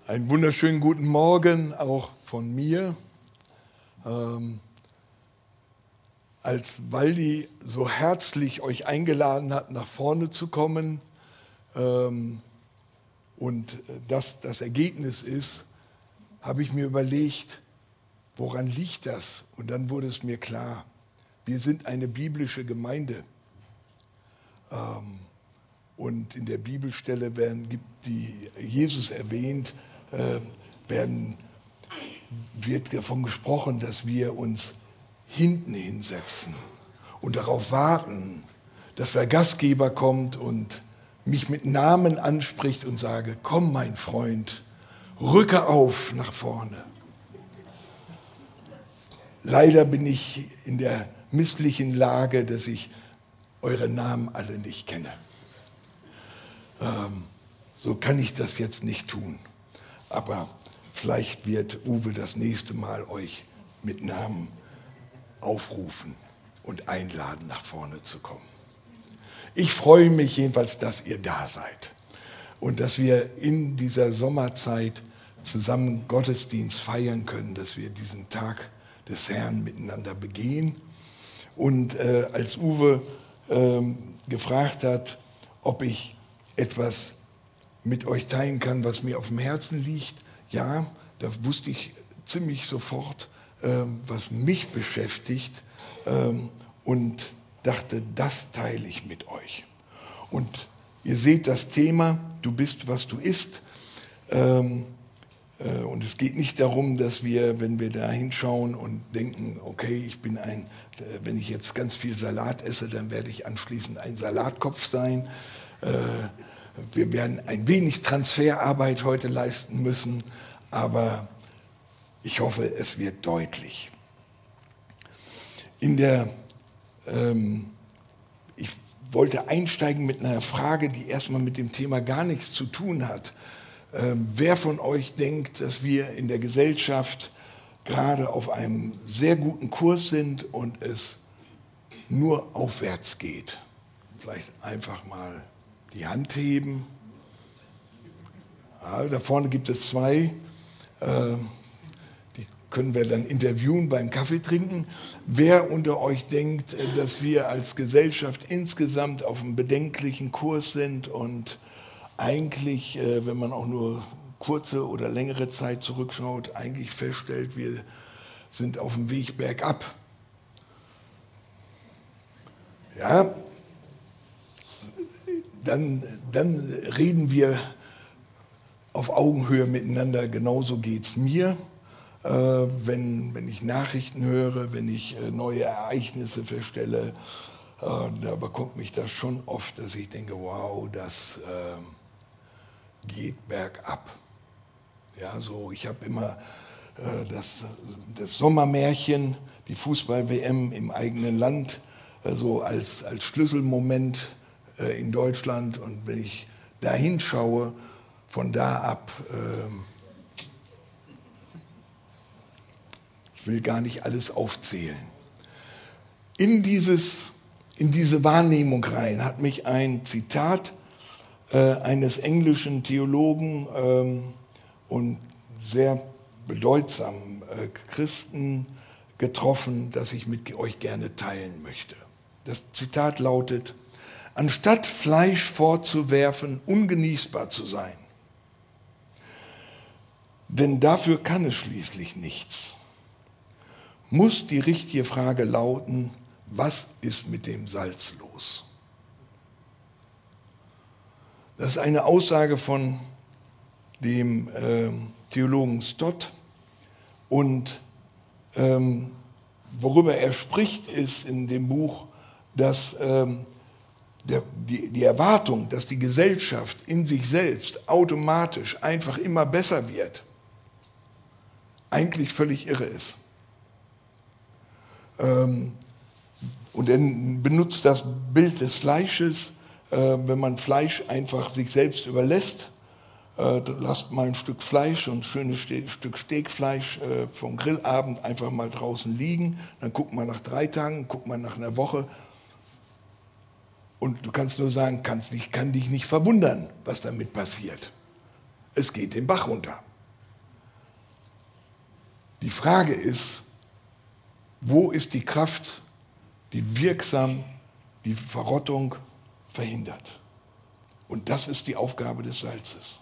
Einen wunderschönen guten Morgen auch von mir. Als Waldi so herzlich euch eingeladen hat, nach vorne zu kommen und das Ergebnis ist, habe ich mir überlegt, woran liegt das? Und dann wurde es mir klar, wir sind eine biblische Gemeinde. Und in der Bibelstelle gibt die Jesus erwähnt, wird davon gesprochen, dass wir uns hinten hinsetzen und darauf warten, dass der Gastgeber kommt und mich mit Namen anspricht und sage, komm mein Freund, rücke auf nach vorne. Leider bin ich in der misslichen Lage, dass ich eure Namen alle nicht kenne. So kann ich das jetzt nicht tun. Aber vielleicht wird Uwe das nächste Mal euch mit Namen aufrufen und einladen, nach vorne zu kommen. Ich freue mich jedenfalls, dass ihr da seid und dass wir in dieser Sommerzeit zusammen Gottesdienst feiern können, dass wir diesen Tag des Herrn miteinander begehen. Und als Uwe gefragt hat, ob ich etwas mit euch teilen kann, was mir auf dem Herzen liegt, ja, da wusste ich ziemlich sofort, was mich beschäftigt und dachte, das teile ich mit euch. Und ihr seht das Thema, du bist, was du isst. Und es geht nicht darum, dass wir, wenn wir da hinschauen und denken, okay, wenn ich jetzt ganz viel Salat esse, dann werde ich anschließend ein Salatkopf sein. Wir werden ein wenig Transferarbeit heute leisten müssen, aber ich hoffe, es wird deutlich. Ich wollte einsteigen mit einer Frage, die erstmal mit dem Thema gar nichts zu tun hat. Wer von euch denkt, dass wir in der Gesellschaft gerade auf einem sehr guten Kurs sind und es nur aufwärts geht? Vielleicht einfach mal die Hand heben. Ja, da vorne gibt es zwei, die können wir dann interviewen beim Kaffee trinken. Wer unter euch denkt, dass wir als Gesellschaft insgesamt auf einem bedenklichen Kurs sind und eigentlich, wenn man auch nur kurze oder längere Zeit zurückschaut, eigentlich feststellt, wir sind auf dem Weg bergab? Ja, dann reden wir auf Augenhöhe miteinander. Genauso geht es mir, wenn ich Nachrichten höre, wenn ich neue Ereignisse feststelle. Da bekommt mich das schon oft, dass ich denke, wow, das geht bergab. Ja, so, ich habe immer das Sommermärchen, die Fußball-WM im eigenen Land, so als Schlüsselmoment in Deutschland, und wenn ich da hinschaue, von da ab, ich will gar nicht alles aufzählen. In diese Wahrnehmung rein hat mich ein Zitat eines englischen Theologen und sehr bedeutsamen Christen getroffen, das ich mit euch gerne teilen möchte. Das Zitat lautet: Anstatt Fleisch vorzuwerfen, ungenießbar zu sein, denn dafür kann es schließlich nichts, muss die richtige Frage lauten, was ist mit dem Salz los? Das ist eine Aussage von dem Theologen Stott, und worüber er spricht, ist in dem Buch, dass die Erwartung, dass die Gesellschaft in sich selbst automatisch einfach immer besser wird, eigentlich völlig irre ist. Und er benutzt das Bild des Fleisches. Wenn man Fleisch einfach sich selbst überlässt, lasst mal ein Stück Fleisch, ein schönes Stück Steakfleisch vom Grillabend einfach mal draußen liegen, dann guckt man nach 3 Tagen, guckt man nach einer Woche, und du kannst nur sagen, kann dich nicht verwundern, was damit passiert. Es geht den Bach runter. Die Frage ist, wo ist die Kraft, die wirksam die Verrottung verhindert? Und das ist die Aufgabe des Salzes.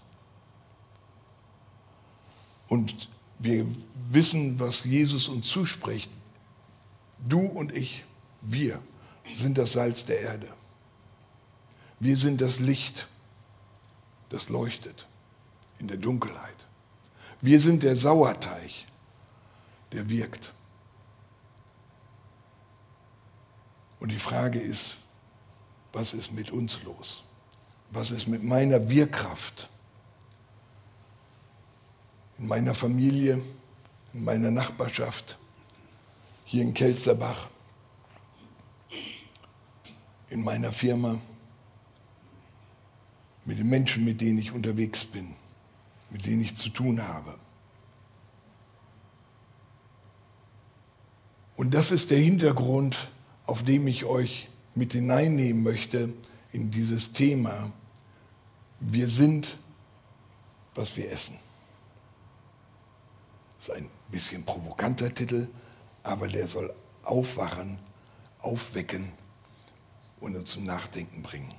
Und wir wissen, was Jesus uns zuspricht. Du und ich, wir sind das Salz der Erde. Wir sind das Licht, das leuchtet in der Dunkelheit. Wir sind der Sauerteig, der wirkt. Und die Frage ist, was ist mit uns los? Was ist mit meiner Wirkkraft? In meiner Familie, in meiner Nachbarschaft, hier in Kelsterbach, in meiner Firma, mit den Menschen, mit denen ich unterwegs bin, mit denen ich zu tun habe. Und das ist der Hintergrund, auf dem ich euch mit hineinnehmen möchte in dieses Thema. Wir sind, was wir essen. Das ist ein bisschen provokanter Titel, aber der soll aufwachen, aufwecken und uns zum Nachdenken bringen.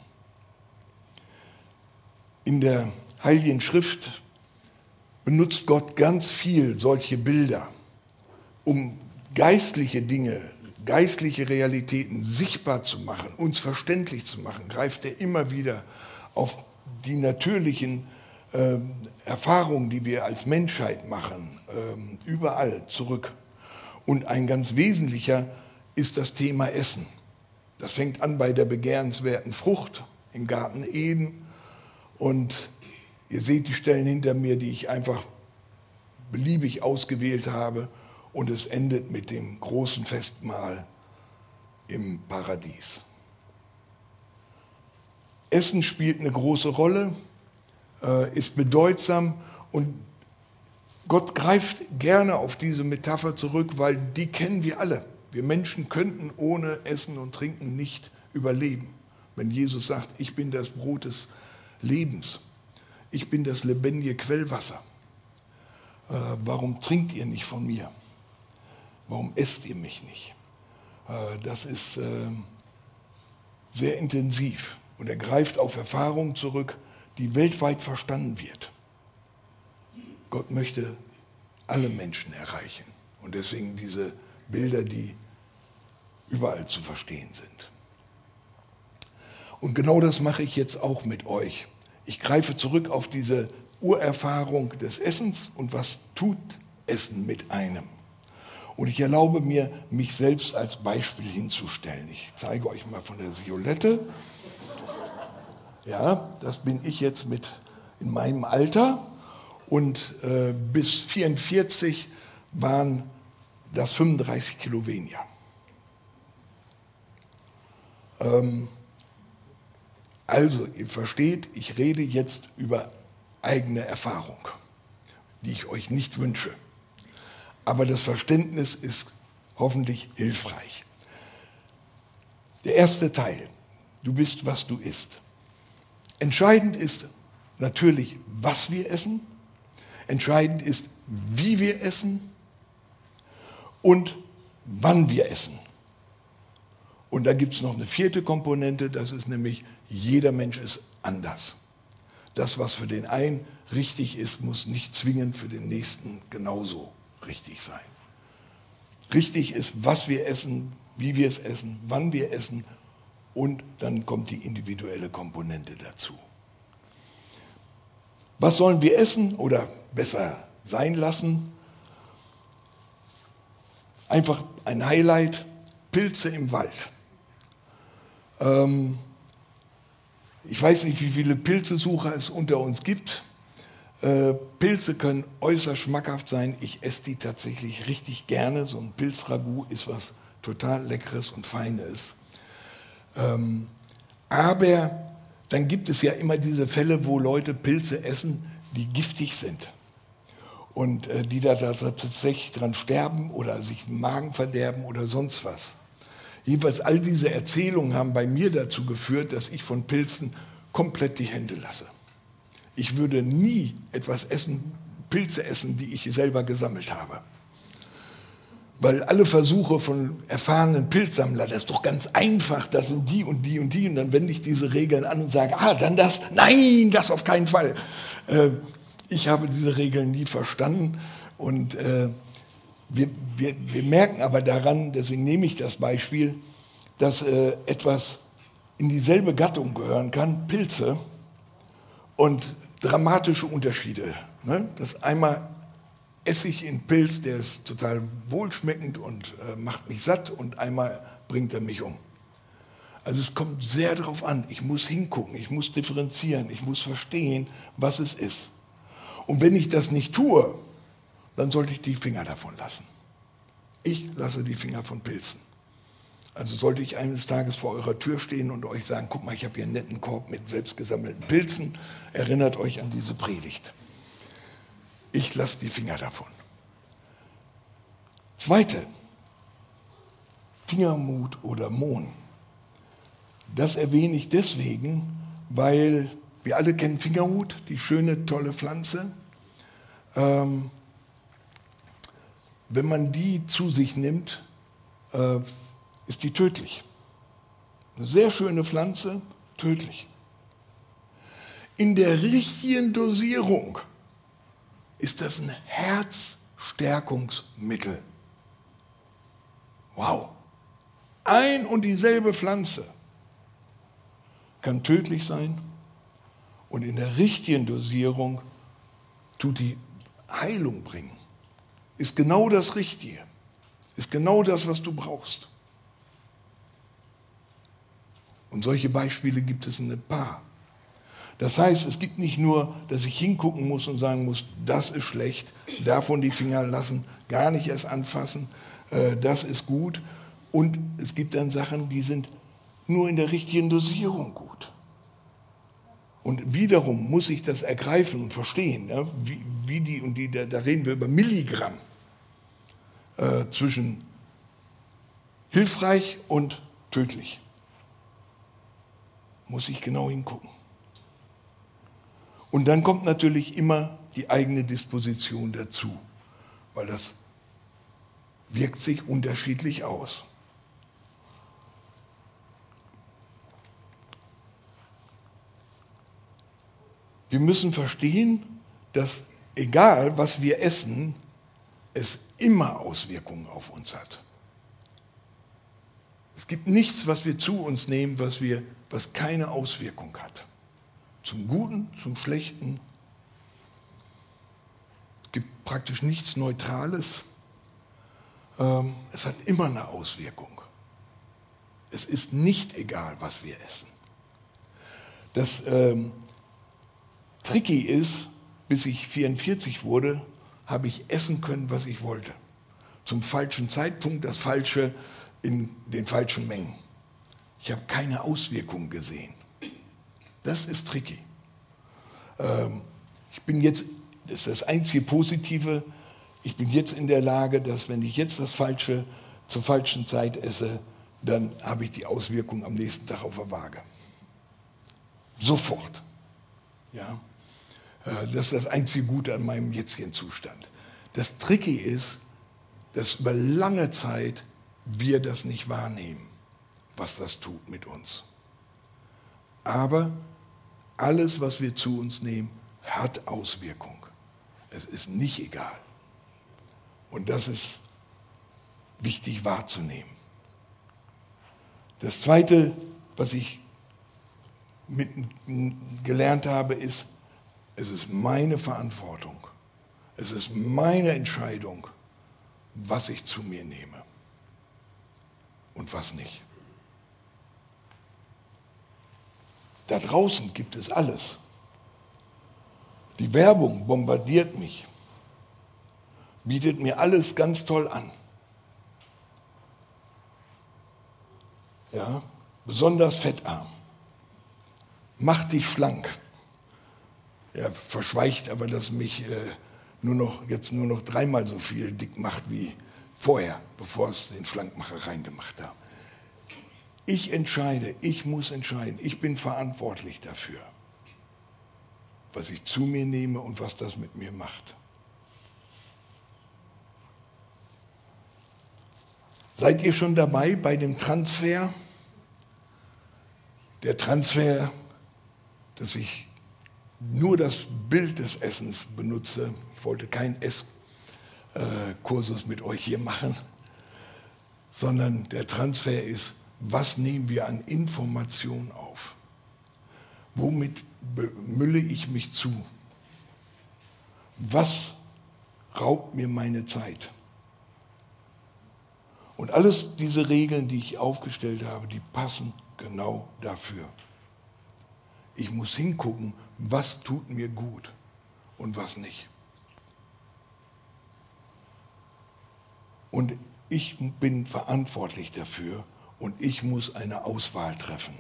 In der Heiligen Schrift benutzt Gott ganz viel solche Bilder, um geistliche Dinge, geistliche Realitäten sichtbar zu machen, uns verständlich zu machen, greift er immer wieder auf die natürlichen Erfahrungen, die wir als Menschheit machen, überall zurück. Und ein ganz wesentlicher ist das Thema Essen. Das fängt an bei der begehrenswerten Frucht im Garten Eden. Und ihr seht die Stellen hinter mir, die ich einfach beliebig ausgewählt habe. Und es endet mit dem großen Festmahl im Paradies. Essen spielt eine große Rolle, ist bedeutsam und Gott greift gerne auf diese Metapher zurück, weil die kennen wir alle. Wir Menschen könnten ohne Essen und Trinken nicht überleben. Wenn Jesus sagt, ich bin das Brot des Lebens, ich bin das lebendige Quellwasser. Warum trinkt ihr nicht von mir? Warum esst ihr mich nicht? Das ist sehr intensiv und er greift auf Erfahrungen zurück, die weltweit verstanden wird. Gott möchte alle Menschen erreichen und deswegen diese Bilder, die überall zu verstehen sind. Und genau das mache ich jetzt auch mit euch. Ich greife zurück auf diese Urerfahrung des Essens und was tut Essen mit einem. Und ich erlaube mir, mich selbst als Beispiel hinzustellen. Ich zeige euch mal von der Violette. Ja, das bin ich jetzt in meinem Alter. Und bis 44 waren das 35 Kilo weniger. Also, ihr versteht, ich rede jetzt über eigene Erfahrung, die ich euch nicht wünsche. Aber das Verständnis ist hoffentlich hilfreich. Der erste Teil, du bist, was du isst. Entscheidend ist natürlich, was wir essen. Entscheidend ist, wie wir essen und wann wir essen. Und da gibt es noch eine vierte Komponente, das ist nämlich, jeder Mensch ist anders. Das, was für den einen richtig ist, muss nicht zwingend für den nächsten genauso richtig sein. Richtig ist, was wir essen, wie wir es essen, wann wir essen und dann kommt die individuelle Komponente dazu. Was sollen wir essen oder besser sein lassen? Einfach ein Highlight, Pilze im Wald. Ich weiß nicht, wie viele Pilzesucher es unter uns gibt. Pilze können äußerst schmackhaft sein. Ich esse die tatsächlich richtig gerne. So ein Pilzragout ist was total Leckeres und Feines. Aber dann gibt es ja immer diese Fälle, wo Leute Pilze essen, die giftig sind. Und die da tatsächlich dran sterben oder sich den Magen verderben oder sonst was. Jedenfalls all diese Erzählungen haben bei mir dazu geführt, dass ich von Pilzen komplett die Hände lasse. Ich würde nie etwas essen, Pilze essen, die ich selber gesammelt habe. Weil alle Versuche von erfahrenen Pilzsammlern, das ist doch ganz einfach, das sind die und die und die. Und dann wende ich diese Regeln an und sage, dann das, nein, das auf keinen Fall. Ich habe diese Regeln nie verstanden. Und wir merken aber daran, deswegen nehme ich das Beispiel, dass etwas in dieselbe Gattung gehören kann, Pilze, und dramatische Unterschiede. Ne? Das einmal esse ich einen Pilz, der ist total wohlschmeckend und macht mich satt, und einmal bringt er mich um. Also es kommt sehr darauf an, ich muss hingucken, ich muss differenzieren, ich muss verstehen, was es ist. Und wenn ich das nicht tue, dann sollte ich die Finger davon lassen. Ich lasse die Finger von Pilzen. Also sollte ich eines Tages vor eurer Tür stehen und euch sagen, guck mal, ich habe hier einen netten Korb mit selbstgesammelten Pilzen, erinnert euch an diese Predigt. Ich lasse die Finger davon. Zweite, Fingerhut oder Mohn. Das erwähne ich deswegen, weil wir alle kennen Fingerhut, die schöne, tolle Pflanze. Wenn man die zu sich nimmt, ist die tödlich. Eine sehr schöne Pflanze, tödlich. In der richtigen Dosierung ist das ein Herzstärkungsmittel. Wow. Ein und dieselbe Pflanze kann tödlich sein, und in der richtigen Dosierung tut die Heilung bringen. Ist genau das Richtige. Ist genau das, was du brauchst. Und solche Beispiele gibt es ein paar. Das heißt, es gibt nicht nur, dass ich hingucken muss und sagen muss, das ist schlecht, davon die Finger lassen, gar nicht erst anfassen, das ist gut. Und es gibt dann Sachen, die sind nur in der richtigen Dosierung gut. Und wiederum muss ich das ergreifen und verstehen, ne? wie die und die, da reden wir über Milligramm zwischen hilfreich und tödlich. Muss ich genau hingucken. Und dann kommt natürlich immer die eigene Disposition dazu, weil das wirkt sich unterschiedlich aus. Wir müssen verstehen, dass egal was wir essen, es immer Auswirkungen auf uns hat. Es gibt nichts, was wir zu uns nehmen, was keine Auswirkung hat. Zum Guten, zum Schlechten. Es gibt praktisch nichts Neutrales. Es hat immer eine Auswirkung. Es ist nicht egal, was wir essen. Das Tricky ist, bis ich 44 wurde, habe ich essen können, was ich wollte. Zum falschen Zeitpunkt, das Falsche in den falschen Mengen. Ich habe keine Auswirkungen gesehen. Das ist tricky. Ich bin jetzt, das ist das einzige Positive, ich bin jetzt in der Lage, dass wenn ich jetzt das Falsche zur falschen Zeit esse, dann habe ich die Auswirkung am nächsten Tag auf der Waage. Sofort. Ja? Das ist das einzige Gute an meinem jetzigen Zustand. Das Tricky ist, dass über lange Zeit wir das nicht wahrnehmen, was das tut mit uns. Aber alles, was wir zu uns nehmen, hat Auswirkung. Es ist nicht egal. Und das ist wichtig wahrzunehmen. Das Zweite, was ich gelernt habe, ist, es ist meine Verantwortung. Es ist meine Entscheidung, was ich zu mir nehme und was nicht. Da draußen gibt es alles. Die Werbung bombardiert mich, bietet mir alles ganz toll an. Ja, besonders fettarm. Macht dich schlank. Ja, verschweigt aber, dass mich jetzt nur noch 3-mal so viel dick macht wie vorher, bevor es den Schlankmacher reingemacht habe. Ich entscheide, ich muss entscheiden, ich bin verantwortlich dafür, was ich zu mir nehme und was das mit mir macht. Seid ihr schon dabei bei dem Transfer? Der Transfer, dass ich nur das Bild des Essens benutze. Ich wollte keinen Esskursus mit euch hier machen, sondern der Transfer ist, was nehmen wir an Information auf? Womit mülle ich mich zu? Was raubt mir meine Zeit? Und alles diese Regeln, die ich aufgestellt habe, die passen genau dafür. Ich muss hingucken, was tut mir gut und was nicht. Und ich bin verantwortlich dafür und ich muss eine Auswahl treffen.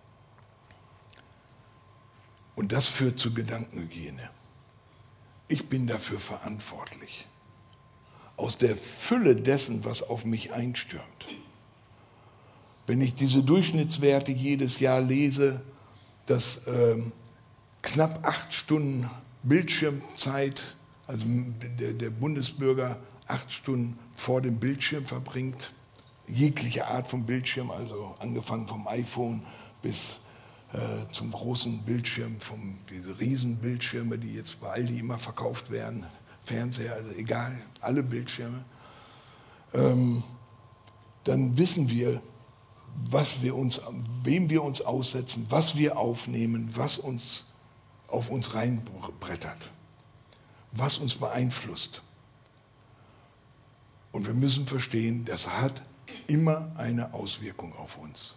Und das führt zu Gedankenhygiene. Ich bin dafür verantwortlich. Aus der Fülle dessen, was auf mich einstürmt. Wenn ich diese Durchschnittswerte jedes Jahr lese, dass knapp 8 Stunden Bildschirmzeit, also der Bundesbürger 8 Stunden vor dem Bildschirm verbringt, jegliche Art von Bildschirm, also angefangen vom iPhone bis zum großen Bildschirm, diese Riesenbildschirme, die jetzt bei Aldi immer verkauft werden, Fernseher, also egal, alle Bildschirme, dann wissen wir, wem wir uns aussetzen, was wir aufnehmen, was uns auf uns reinbrettert, was uns beeinflusst. Und wir müssen verstehen, das hat immer eine Auswirkung auf uns.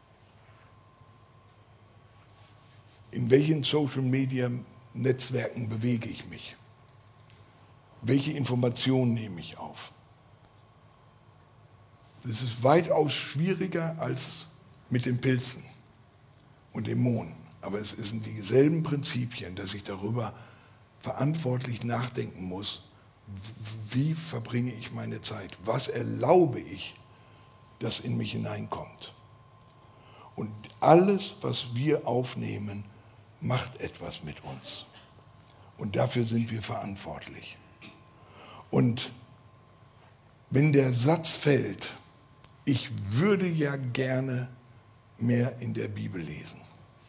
In welchen Social-Media-Netzwerken bewege ich mich? Welche Informationen nehme ich auf? Das ist weitaus schwieriger als mit den Pilzen und Dämonen. Aber es sind dieselben Prinzipien, dass ich darüber verantwortlich nachdenken muss, wie verbringe ich meine Zeit? Was erlaube ich, dass in mich hineinkommt? Und alles, was wir aufnehmen, macht etwas mit uns. Und dafür sind wir verantwortlich. Und wenn der Satz fällt, ich würde ja gerne mehr in der Bibel lesen.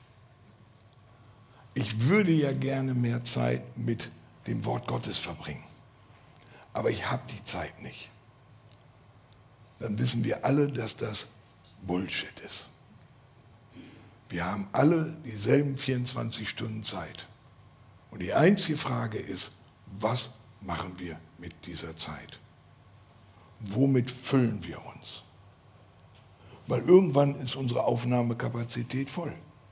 Ich würde ja gerne mehr Zeit mit dem Wort Gottes verbringen. Aber ich habe die Zeit nicht. Dann wissen wir alle, dass das Bullshit ist. Wir haben alle dieselben 24 Stunden Zeit. Und die einzige Frage ist, was machen wir mit dieser Zeit? Womit füllen wir uns? Weil irgendwann ist unsere Aufnahmekapazität voll.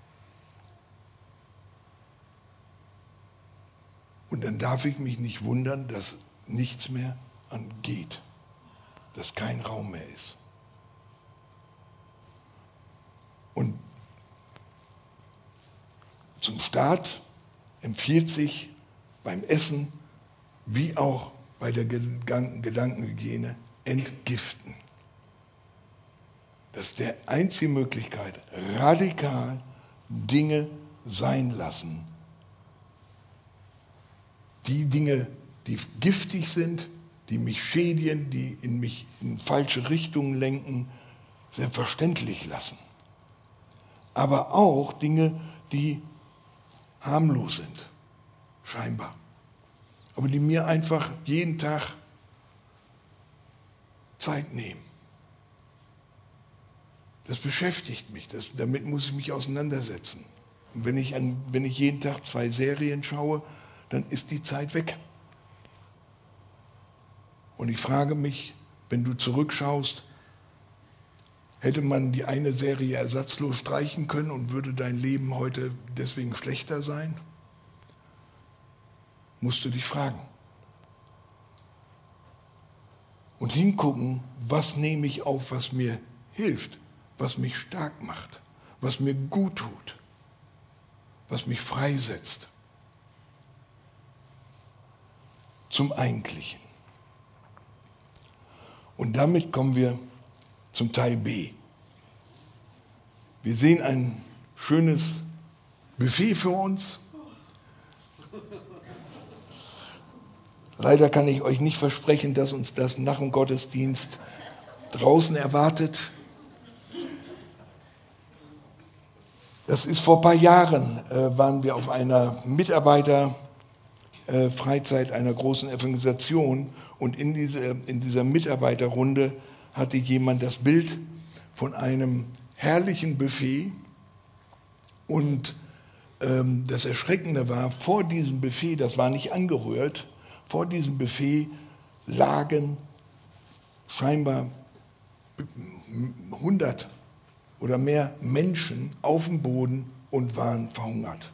Und dann darf ich mich nicht wundern, dass nichts mehr angeht, dass kein Raum mehr ist. Und zum Start empfiehlt sich beim Essen wie auch bei der Gedankenhygiene entgiften. Das ist die einzige Möglichkeit, radikal Dinge sein lassen. Die Dinge, die giftig sind, die mich schädigen, die mich in falsche Richtungen lenken, selbstverständlich lassen. Aber auch Dinge, die harmlos sind, scheinbar. Aber die mir einfach jeden Tag Zeit nehmen. Das beschäftigt mich, damit muss ich mich auseinandersetzen. Und wenn ich jeden Tag 2 Serien schaue, dann ist die Zeit weg. Und ich frage mich, wenn du zurückschaust, hätte man die eine Serie ersatzlos streichen können und würde dein Leben heute deswegen schlechter sein? Musst du dich fragen. Und hingucken, was nehme ich auf, was mir hilft, was mich stark macht, was mir gut tut, was mich freisetzt. Zum Eigentlichen. Und damit kommen wir zum Teil B. Wir sehen ein schönes Buffet für uns. Leider kann ich euch nicht versprechen, dass uns das nach dem Gottesdienst draußen erwartet. Das ist vor ein paar Jahren, waren wir auf einer Mitarbeiterfreizeit einer großen Evangelisation und in dieser Mitarbeiterrunde hatte jemand das Bild von einem herrlichen Buffet und das Erschreckende war, vor diesem Buffet, das war nicht angerührt, vor diesem Buffet lagen scheinbar 100 oder mehr Menschen auf dem Boden und waren verhungert.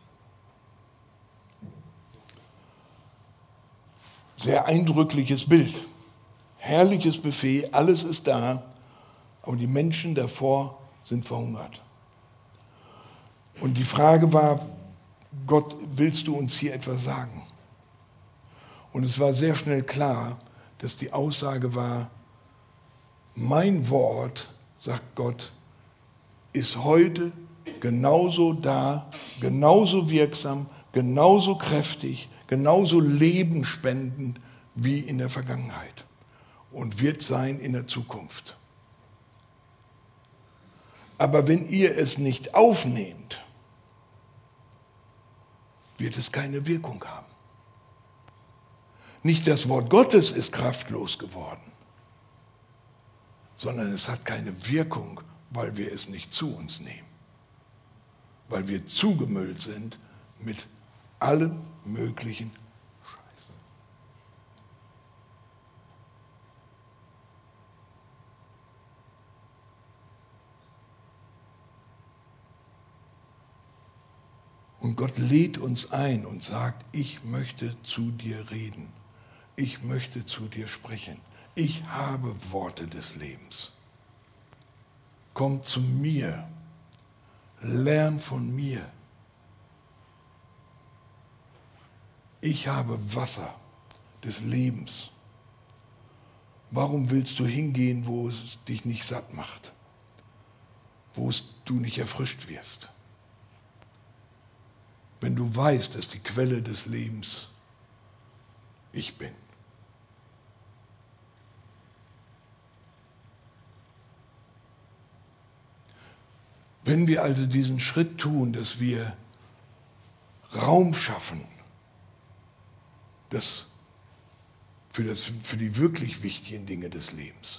Sehr eindrückliches Bild. Herrliches Buffet, alles ist da, aber die Menschen davor sind verhungert. Und die Frage war, Gott, willst du uns hier etwas sagen? Und es war sehr schnell klar, dass die Aussage war, mein Wort, sagt Gott, ist heute genauso da, genauso wirksam, genauso kräftig, genauso lebenspendend wie in der Vergangenheit und wird sein in der Zukunft. Aber wenn ihr es nicht aufnehmt, wird es keine Wirkung haben. Nicht das Wort Gottes ist kraftlos geworden, sondern es hat keine Wirkung, weil wir es nicht zu uns nehmen. Weil wir zugemüllt sind mit allem möglichen Scheiß. Und Gott lädt uns ein und sagt, ich möchte zu dir reden. Ich möchte zu dir sprechen. Ich habe Worte des Lebens. Komm zu mir. Lern von mir. Ich habe Wasser des Lebens. Warum willst du hingehen, wo es dich nicht satt macht? Wo du nicht erfrischt wirst? Wenn du weißt, dass die Quelle des Lebens ich bin. Wenn wir also diesen Schritt tun, dass wir Raum schaffen, für die wirklich wichtigen Dinge des Lebens,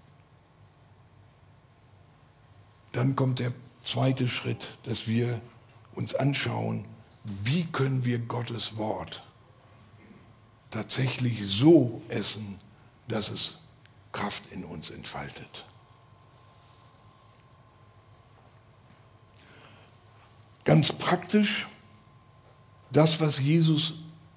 dann kommt der zweite Schritt, dass wir uns anschauen, wie können wir Gottes Wort tatsächlich so essen, dass es Kraft in uns entfaltet. Ganz praktisch, das, was Jesus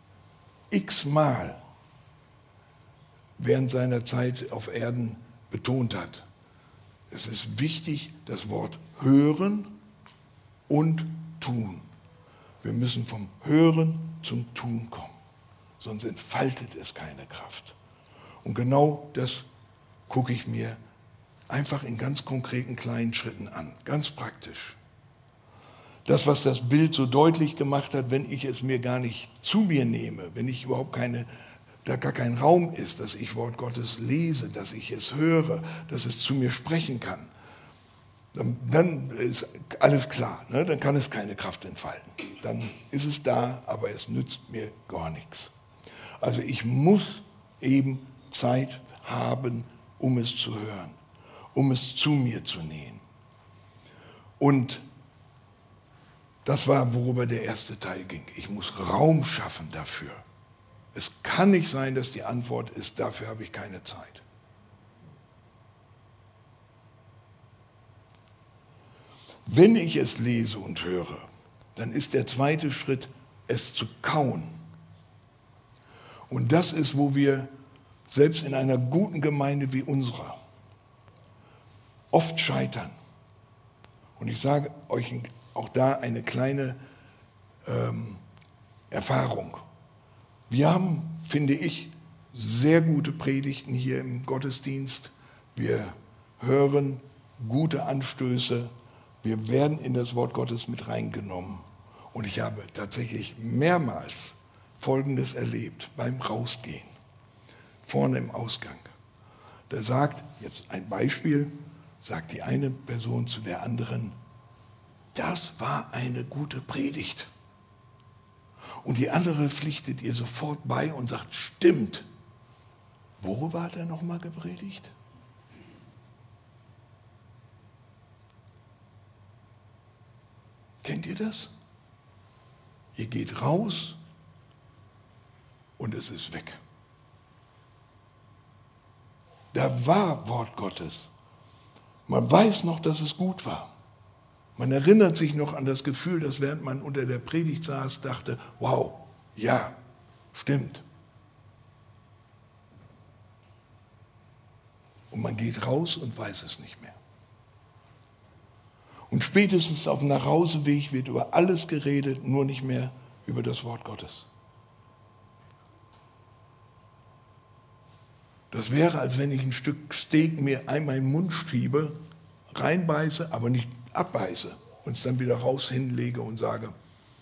x-mal während seiner Zeit auf Erden betont hat. Es ist wichtig, das Wort hören und tun. Wir müssen vom Hören zum Tun kommen, sonst entfaltet es keine Kraft. Und genau das gucke ich mir einfach in ganz konkreten kleinen Schritten an, ganz praktisch. Das, was das Bild so deutlich gemacht hat, wenn ich es mir gar nicht zu mir nehme, wenn ich überhaupt da gar kein Raum ist, dass ich Wort Gottes lese, dass ich es höre, dass es zu mir sprechen kann, dann ist alles klar, ne? Dann kann es keine Kraft entfalten. Dann ist es da, aber es nützt mir gar nichts. Also ich muss eben Zeit haben, um es zu hören, um es zu mir zu nehmen. Und das war, worüber der erste Teil ging. Ich muss Raum schaffen dafür. Es kann nicht sein, dass die Antwort ist, dafür habe ich keine Zeit. Wenn ich es lese und höre, dann ist der zweite Schritt, es zu kauen. Und das ist, wo wir selbst in einer guten Gemeinde wie unserer oft scheitern. Und ich sage euch auch da eine kleine Erfahrung. Wir haben, finde ich, sehr gute Predigten hier im Gottesdienst. Wir hören gute Anstöße. Wir werden in das Wort Gottes mit reingenommen. Und ich habe tatsächlich mehrmals Folgendes erlebt beim Rausgehen, vorne im Ausgang. Da sagt, jetzt ein Beispiel, sagt die eine Person zu der anderen, das war eine gute Predigt. Und die andere pflichtet ihr sofort bei und sagt, stimmt. Worüber hat er nochmal gepredigt? Kennt ihr das? Ihr geht raus und es ist weg. Da war Wort Gottes. Man weiß noch, dass es gut war. Man erinnert sich noch an das Gefühl, dass während man unter der Predigt saß, dachte, wow, ja, stimmt. Und man geht raus und weiß es nicht mehr. Und spätestens auf dem Nachhauseweg wird über alles geredet, nur nicht mehr über das Wort Gottes. Das wäre, als wenn ich ein Stück Steak mir einmal in den Mund schiebe, reinbeiße, aber nicht abbeiße und es dann wieder raus hinlege und sage,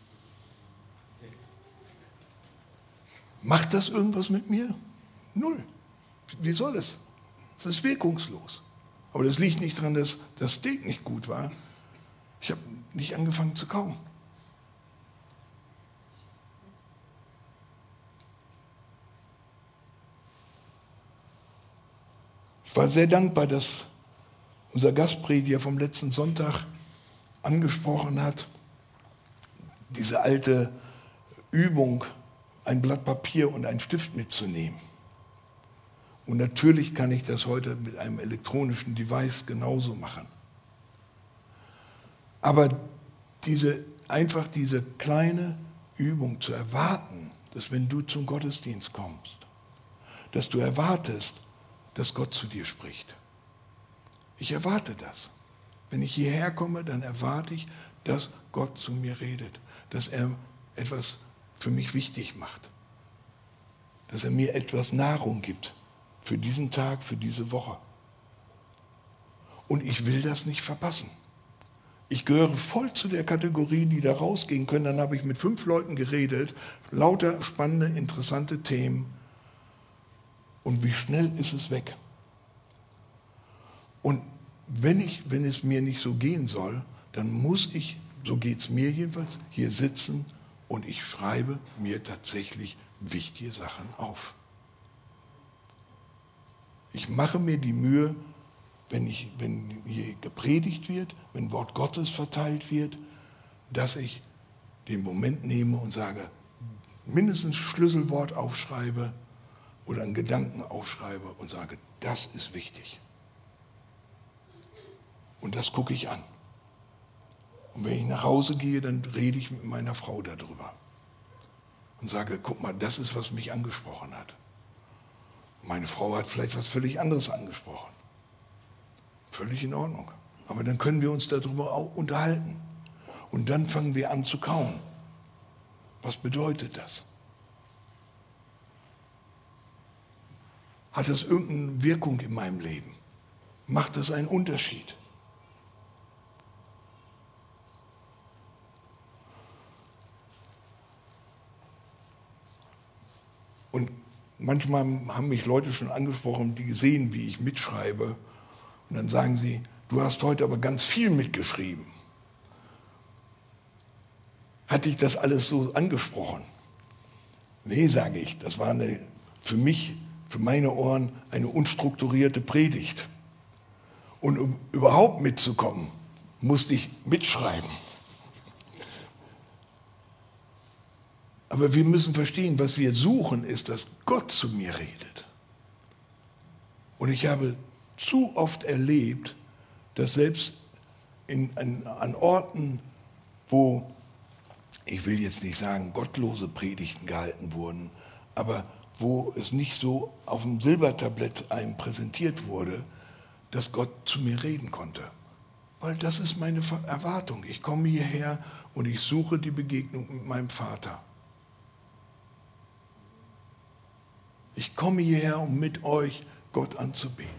macht das irgendwas mit mir? Null. Wie soll es? Es ist wirkungslos. Aber das liegt nicht daran, dass das Steak nicht gut war. Ich habe nicht angefangen zu kauen. Ich war sehr dankbar, dass unser Gastprediger vom letzten Sonntag angesprochen hat, diese alte Übung, ein Blatt Papier und einen Stift mitzunehmen. Und natürlich kann ich das heute mit einem elektronischen Device genauso machen. Aber einfach diese kleine Übung zu erwarten, dass wenn du zum Gottesdienst kommst, dass du erwartest, dass Gott zu dir spricht. Ich erwarte das. Wenn ich hierher komme, dann erwarte ich, dass Gott zu mir redet, dass er etwas für mich wichtig macht, dass er mir etwas Nahrung gibt für diesen Tag, für diese Woche. Und ich will das nicht verpassen. Ich gehöre voll zu der Kategorie, die da rausgehen können. Dann habe ich mit 5 Leuten geredet, lauter spannende, interessante Themen. Und wie schnell ist es weg? Und wenn es mir nicht so gehen soll, dann muss ich, so geht es mir jedenfalls, hier sitzen und ich schreibe mir tatsächlich wichtige Sachen auf. Ich mache mir die Mühe, wenn hier gepredigt wird, wenn Wort Gottes verteilt wird, dass ich den Moment nehme und sage, mindestens Schlüsselwort aufschreibe oder einen Gedanken aufschreibe und sage, das ist wichtig. Und das gucke ich an. Und wenn ich nach Hause gehe, dann rede ich mit meiner Frau darüber und sage, guck mal, das ist, was mich angesprochen hat. Meine Frau hat vielleicht was völlig anderes angesprochen. Völlig in Ordnung. Aber dann können wir uns darüber auch unterhalten. Und dann fangen wir an zu kauen. Was bedeutet das? Hat das irgendeine Wirkung in meinem Leben? Macht das einen Unterschied? Und manchmal haben mich Leute schon angesprochen, die gesehen, wie ich mitschreibe. Und dann sagen sie, du hast heute aber ganz viel mitgeschrieben. Hat dich das alles so angesprochen? Nee, sage ich, das war für mich, für meine Ohren, eine unstrukturierte Predigt. Und um überhaupt mitzukommen, musste ich mitschreiben. Aber wir müssen verstehen, was wir suchen, ist, dass Gott zu mir redet. Und ich habe zu oft erlebt, dass selbst an Orten, wo, ich will jetzt nicht sagen, gottlose Predigten gehalten wurden, aber wo es nicht so auf dem Silbertablett einem präsentiert wurde, dass Gott zu mir reden konnte. Weil das ist meine Erwartung. Ich komme hierher und ich suche die Begegnung mit meinem Vater. Ich komme hierher, um mit euch Gott anzubeten.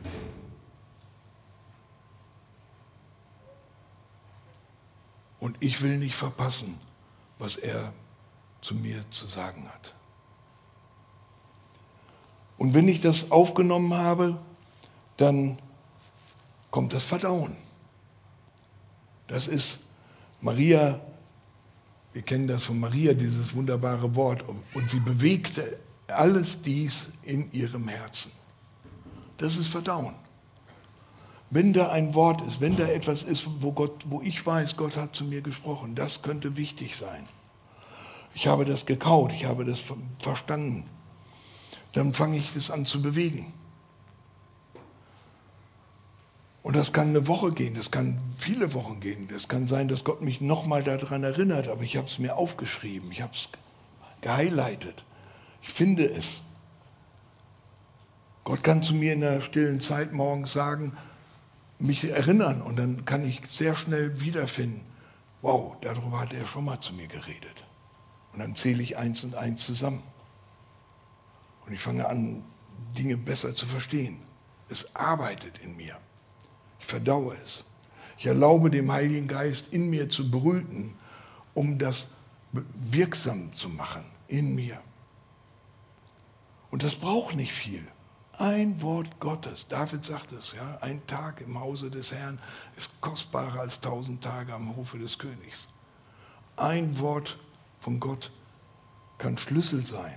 Und ich will nicht verpassen, was er zu mir zu sagen hat. Und wenn ich das aufgenommen habe, dann kommt das Verdauen. Das ist Maria, wir kennen das von Maria, dieses wunderbare Wort, und sie bewegte alles dies in ihrem Herzen. Das ist Verdauen. Wenn da ein Wort ist, wenn da etwas ist, wo ich weiß, Gott hat zu mir gesprochen, das könnte wichtig sein. Ich habe das gekaut, ich habe das verstanden. Dann fange ich das an zu bewegen. Und das kann eine Woche gehen, das kann viele Wochen gehen. Das kann sein, dass Gott mich nochmal daran erinnert, aber ich habe es mir aufgeschrieben, ich habe es gehighlightet. Ich finde es. Gott kann zu mir in der stillen Zeit morgens sagen, mich erinnern, und dann kann ich sehr schnell wiederfinden, wow, darüber hat er schon mal zu mir geredet. Und dann zähle ich 1 und 1 zusammen. Und ich fange an, Dinge besser zu verstehen. Es arbeitet in mir. Ich verdaue es. Ich erlaube dem Heiligen Geist in mir zu brüten, um das wirksam zu machen in mir. Und das braucht nicht viel. Ein Wort Gottes. David sagt es, ja, ein Tag im Hause des Herrn ist kostbarer als 1000 Tage am Hofe des Königs. Ein Wort von Gott kann Schlüssel sein,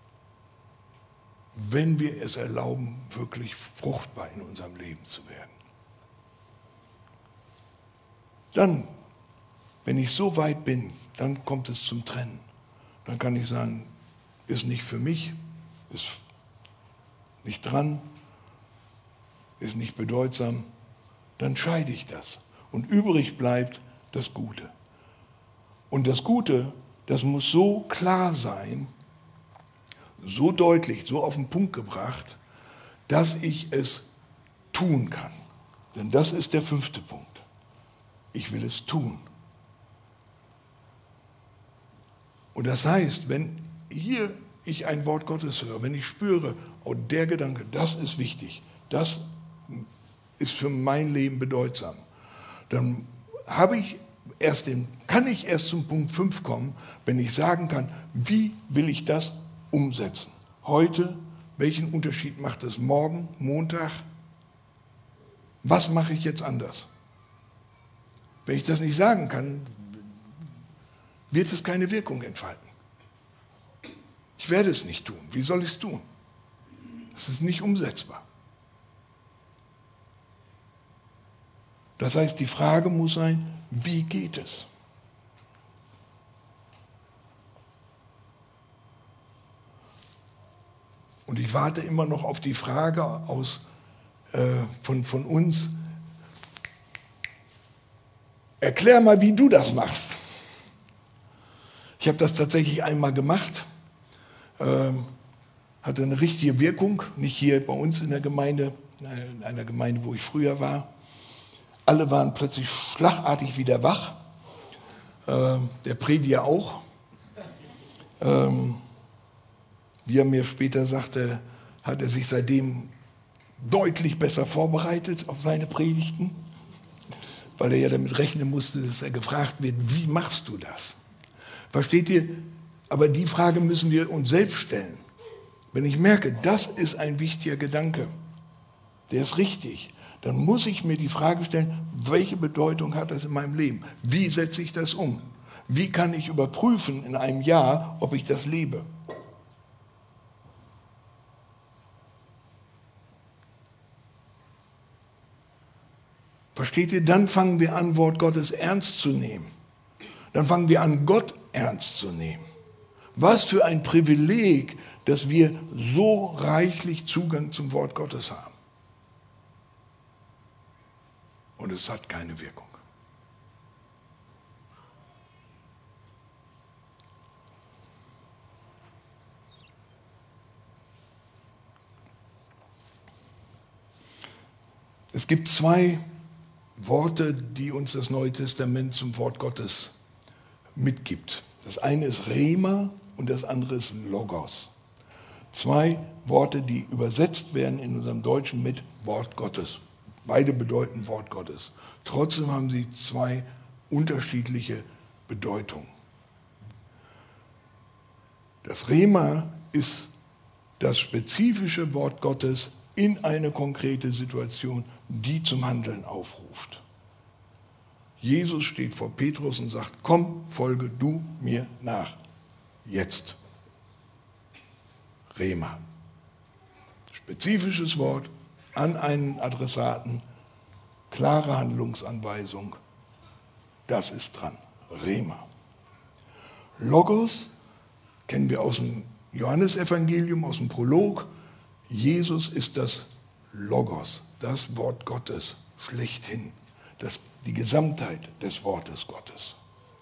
wenn wir es erlauben, wirklich fruchtbar in unserem Leben zu werden. Dann, wenn ich so weit bin, dann kommt es zum Trennen. Dann kann ich sagen, ist nicht für mich, ist nicht dran, ist nicht bedeutsam. Dann scheide ich das. Und übrig bleibt das Gute. Und das Gute, das muss so klar sein, so deutlich, so auf den Punkt gebracht, dass ich es tun kann. Denn das ist der 5. Punkt. Ich will es tun. Und das heißt, wenn hier ich ein Wort Gottes höre, wenn ich spüre, oh, der Gedanke, das ist wichtig, das ist für mein Leben bedeutsam, dann kann ich erst zum Punkt 5 kommen, wenn ich sagen kann, wie will ich das umsetzen? Heute, welchen Unterschied macht es morgen, Montag? Was mache ich jetzt anders? Wenn ich das nicht sagen kann, wird es keine Wirkung entfalten. Ich werde es nicht tun. Wie soll ich es tun? Es ist nicht umsetzbar. Das heißt, die Frage muss sein, wie geht es? Und ich warte immer noch auf die Frage von uns, erklär mal, wie du das machst. Ich habe das tatsächlich einmal gemacht, hatte eine richtige Wirkung, nicht hier bei uns in der Gemeinde, in einer Gemeinde, wo ich früher war. Alle waren plötzlich schlagartig wieder wach, der Prediger auch. Wie er mir später sagte, hat er sich seitdem deutlich besser vorbereitet auf seine Predigten, weil er ja damit rechnen musste, dass er gefragt wird, wie machst du das? Versteht ihr? Aber die Frage müssen wir uns selbst stellen. Wenn ich merke, das ist ein wichtiger Gedanke, der ist richtig, dann muss ich mir die Frage stellen, welche Bedeutung hat das in meinem Leben? Wie setze ich das um? Wie kann ich überprüfen in einem Jahr, ob ich das lebe? Versteht ihr? Dann fangen wir an, Wort Gottes ernst zu nehmen. Dann fangen wir an, Gott ernst zu nehmen. Was für ein Privileg, dass wir so reichlich Zugang zum Wort Gottes haben. Und es hat keine Wirkung. Es gibt 2 Worte, die uns das Neue Testament zum Wort Gottes mitgibt. Das eine ist Rhema und das andere ist Logos. 2 Worte, die übersetzt werden in unserem Deutschen mit Wort Gottes. Beide bedeuten Wort Gottes. Trotzdem haben sie 2 unterschiedliche Bedeutungen. Das Rhema ist das spezifische Wort Gottes in eine konkrete Situation, die zum Handeln aufruft. Jesus steht vor Petrus und sagt, komm, folge du mir nach. Jetzt. Rema. Spezifisches Wort an einen Adressaten, klare Handlungsanweisung. Das ist dran. Rema. Logos kennen wir aus dem Johannesevangelium, aus dem Prolog. Jesus ist das Logos, das Wort Gottes schlechthin, die Gesamtheit des Wortes Gottes.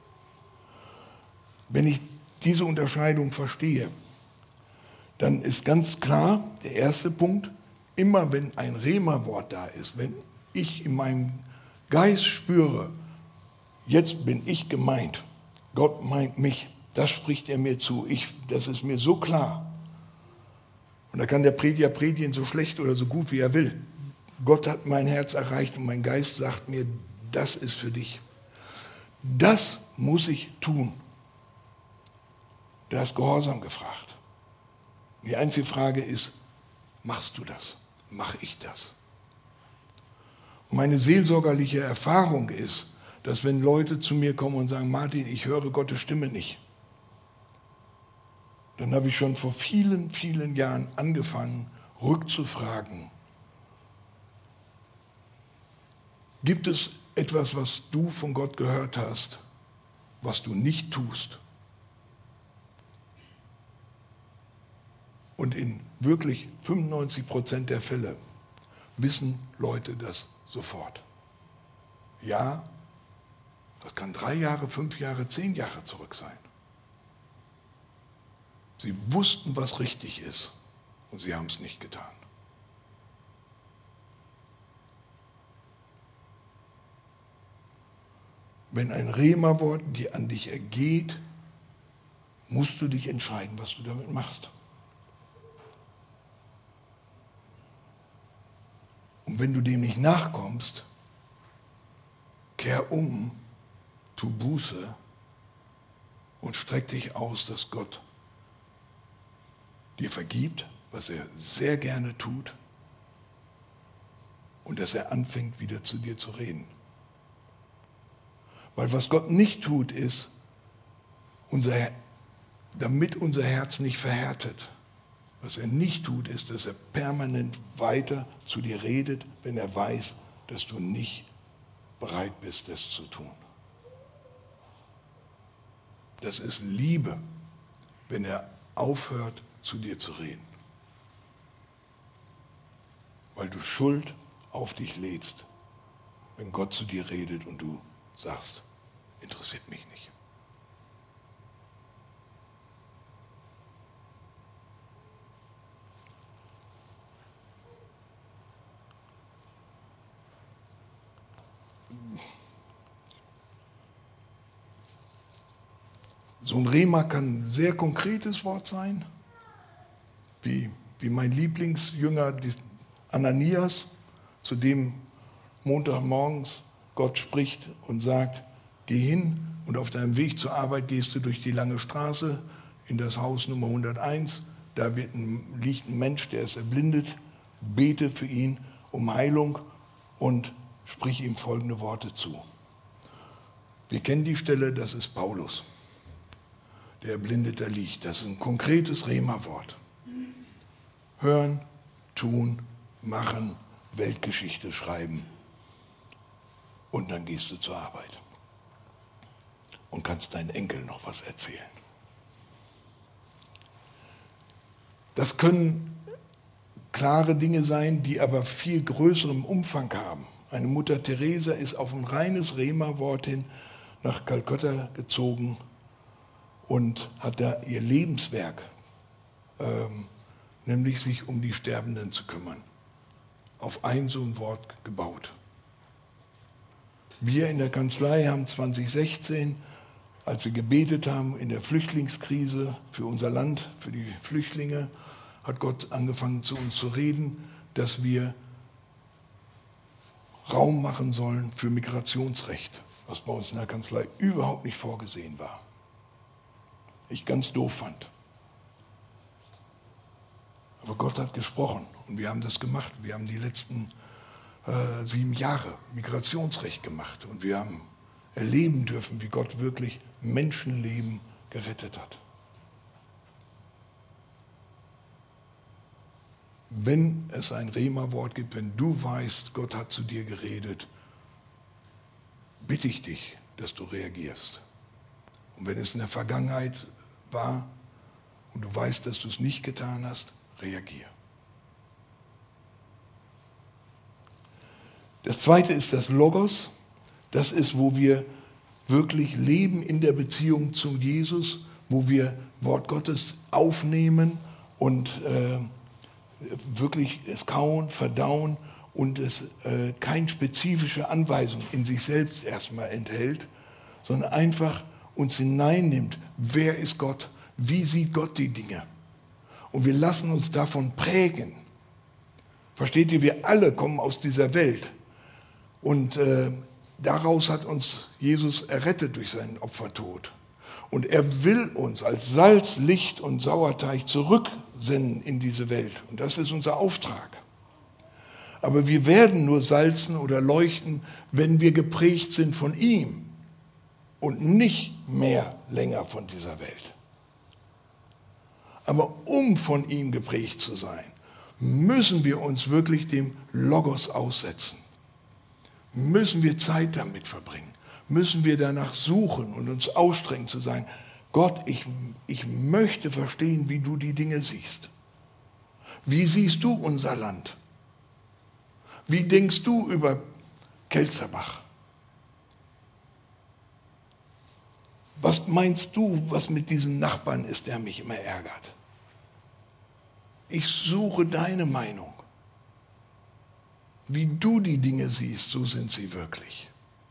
Wenn ich diese Unterscheidung verstehe, dann ist ganz klar, der erste Punkt, immer wenn ein Rema-Wort da ist, wenn ich in meinem Geist spüre, jetzt bin ich gemeint, Gott meint mich, das spricht er mir zu, das ist mir so klar. Und da kann der Prediger predigen so schlecht oder so gut, wie er will. Gott hat mein Herz erreicht und mein Geist sagt mir, das ist für dich. Das muss ich tun. Da ist Gehorsam gefragt. Die einzige Frage ist, machst du das? Mache ich das? Und meine seelsorgerliche Erfahrung ist, dass wenn Leute zu mir kommen und sagen, Martin, ich höre Gottes Stimme nicht, dann habe ich schon vor vielen, vielen Jahren angefangen, rückzufragen. Gibt es etwas, was du von Gott gehört hast, was du nicht tust? Und in wirklich 95% der Fälle wissen Leute das sofort. Ja, das kann 3 Jahre, 5 Jahre, 10 Jahre zurück sein. Sie wussten, was richtig ist, und sie haben es nicht getan. Wenn ein Rema-Wort dir an dich ergeht, musst du dich entscheiden, was du damit machst. Und wenn du dem nicht nachkommst, kehr um, tu Buße und streck dich aus, dass Gott dir vergibt, was er sehr gerne tut, und dass er anfängt, wieder zu dir zu reden. Weil was Gott nicht tut, ist, damit unser Herz nicht verhärtet. Was er nicht tut, ist, dass er permanent weiter zu dir redet, wenn er weiß, dass du nicht bereit bist, das zu tun. Das ist Liebe, wenn er aufhört, zu dir zu reden. Weil du Schuld auf dich lädst, wenn Gott zu dir redet und du sagst, interessiert mich nicht. So ein Rema kann ein sehr konkretes Wort sein, wie mein Lieblingsjünger Ananias, zu dem Montagmorgens Gott spricht und sagt, geh hin und auf deinem Weg zur Arbeit gehst du durch die lange Straße in das Haus Nummer 101. Da liegt ein Mensch, der ist erblindet, bete für ihn um Heilung und sprich ihm folgende Worte zu. Wir kennen die Stelle, das ist Paulus, der erblindet da liegt. Das ist ein konkretes Rema-Wort. Hören, tun, machen, Weltgeschichte schreiben. Und dann gehst du zur Arbeit und kannst deinen Enkel noch was erzählen. Das können klare Dinge sein, die aber viel größeren Umfang haben. Eine Mutter Teresa ist auf ein reines Rema-Wort hin nach Kalkutta gezogen und hat da ihr Lebenswerk, nämlich sich um die Sterbenden zu kümmern, auf ein so ein Wort gebaut. Wir in der Kanzlei haben 2016, als wir gebetet haben in der Flüchtlingskrise für unser Land, für die Flüchtlinge, hat Gott angefangen zu uns zu reden, dass wir Raum machen sollen für Migrationsrecht, was bei uns in der Kanzlei überhaupt nicht vorgesehen war. Ich ganz doof fand. Aber Gott hat gesprochen und wir haben das gemacht. Wir haben die letzten 7 Jahre Migrationsrecht gemacht und wir haben erleben dürfen, wie Gott wirklich Menschenleben gerettet hat. Wenn es ein Rema-Wort gibt, wenn du weißt, Gott hat zu dir geredet, bitte ich dich, dass du reagierst. Und wenn es in der Vergangenheit war und du weißt, dass du es nicht getan hast, reagier. Das zweite ist das Logos. Das ist, wo wir wirklich leben in der Beziehung zu Jesus, wo wir Wort Gottes aufnehmen und wirklich es kauen, verdauen und es keine spezifische Anweisung in sich selbst erstmal enthält, sondern einfach uns hineinnimmt, wer ist Gott, wie sieht Gott die Dinge. Und wir lassen uns davon prägen. Versteht ihr, wir alle kommen aus dieser Welt. Und daraus hat uns Jesus errettet durch seinen Opfertod. Und er will uns als Salz, Licht und Sauerteig zurücksenden in diese Welt. Und das ist unser Auftrag. Aber wir werden nur salzen oder leuchten, wenn wir geprägt sind von ihm und nicht mehr länger von dieser Welt. Aber um von ihm geprägt zu sein, müssen wir uns wirklich dem Logos aussetzen. Müssen wir Zeit damit verbringen. Müssen wir danach suchen und uns ausstrengen zu sagen, Gott, ich möchte verstehen, wie du die Dinge siehst. Wie siehst du unser Land? Wie denkst du über Kelsterbach? Was meinst du, was mit diesem Nachbarn ist, der mich immer ärgert? Ich suche deine Meinung. Wie du die Dinge siehst, so sind sie wirklich.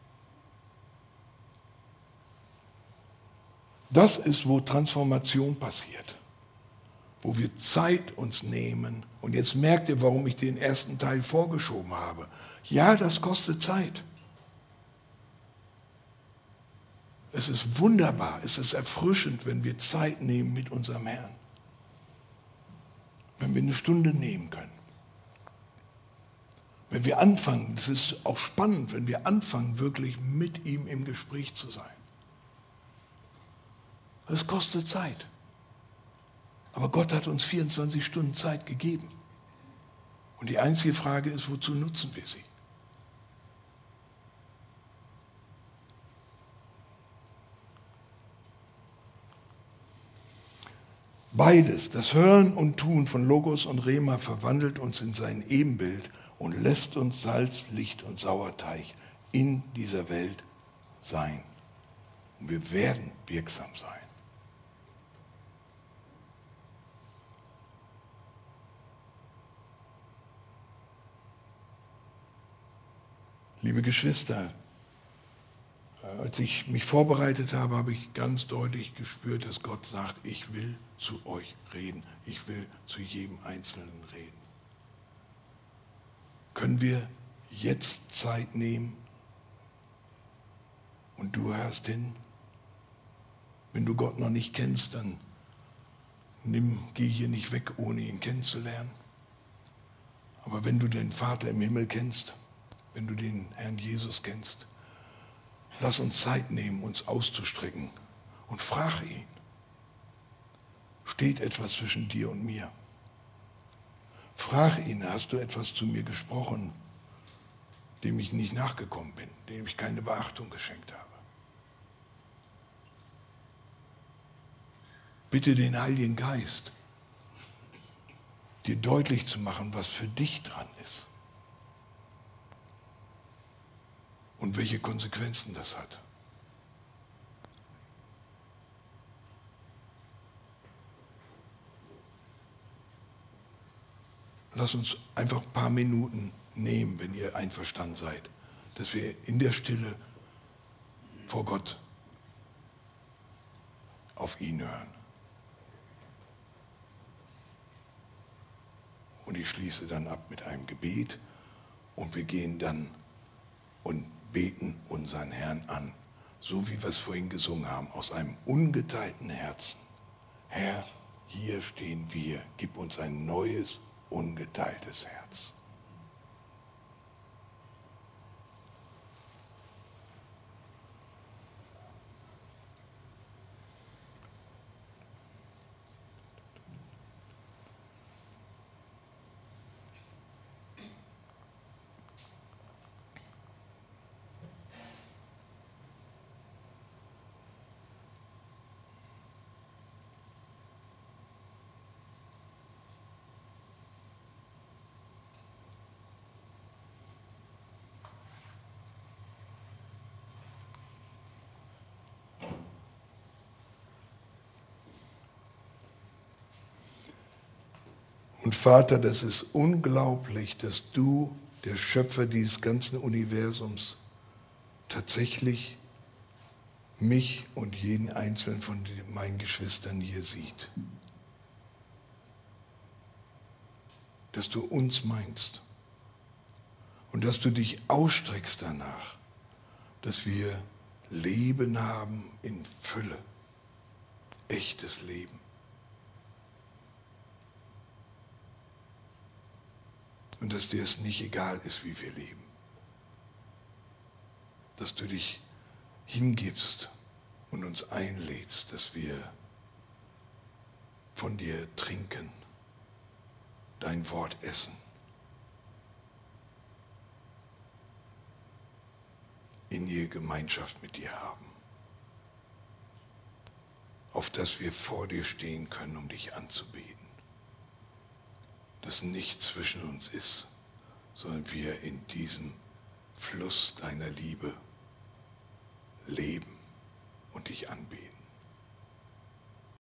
Das ist, wo Transformation passiert, wo wir Zeit uns nehmen. Und jetzt merkt ihr, warum ich den ersten Teil vorgeschoben habe. Ja, das kostet Zeit. Es ist wunderbar, es ist erfrischend, wenn wir Zeit nehmen mit unserem Herrn. Wenn wir eine Stunde nehmen können. Wenn wir anfangen, es ist auch spannend, wenn wir anfangen, wirklich mit ihm im Gespräch zu sein. Es kostet Zeit. Aber Gott hat uns 24 Stunden Zeit gegeben. Und die einzige Frage ist, wozu nutzen wir sie? Beides, das Hören und Tun von Logos und Rema, verwandelt uns in sein Ebenbild und lässt uns Salz, Licht und Sauerteig in dieser Welt sein. Und wir werden wirksam sein. Liebe Geschwister, als ich mich vorbereitet habe, habe ich ganz deutlich gespürt, dass Gott sagt, ich will zu euch reden. Ich will zu jedem Einzelnen reden. Können wir jetzt Zeit nehmen und du hörst hin? Wenn du Gott noch nicht kennst, dann geh hier nicht weg, ohne ihn kennenzulernen. Aber wenn du den Vater im Himmel kennst, wenn du den Herrn Jesus kennst, lass uns Zeit nehmen, uns auszustrecken und frage ihn. Steht etwas zwischen dir und mir? Frage ihn, hast du etwas zu mir gesprochen, dem ich nicht nachgekommen bin, dem ich keine Beachtung geschenkt habe? Bitte den Heiligen Geist, dir deutlich zu machen, was für dich dran ist. Und welche Konsequenzen das hat. Lass uns einfach ein paar Minuten nehmen, wenn ihr einverstanden seid, dass wir in der Stille vor Gott auf ihn hören. Und ich schließe dann ab mit einem Gebet und wir gehen dann und beten unseren Herrn an, so wie wir es vorhin gesungen haben, aus einem ungeteilten Herzen. Herr hier stehen wir, gib uns ein neues, ungeteiltes Herz. Und Vater, das ist unglaublich, dass du, der Schöpfer dieses ganzen Universums, tatsächlich mich und jeden einzelnen von meinen Geschwistern hier sieht. Dass du uns meinst und dass du dich ausstreckst danach, dass wir Leben haben in Fülle, echtes Leben. Und dass dir es nicht egal ist, wie wir leben. Dass du dich hingibst und uns einlädst, dass wir von dir trinken, dein Wort essen, innige Gemeinschaft mit dir haben, auf dass wir vor dir stehen können, um dich anzubeten. Dass nichts zwischen uns ist, sondern wir in diesem Fluss deiner Liebe leben und dich anbeten.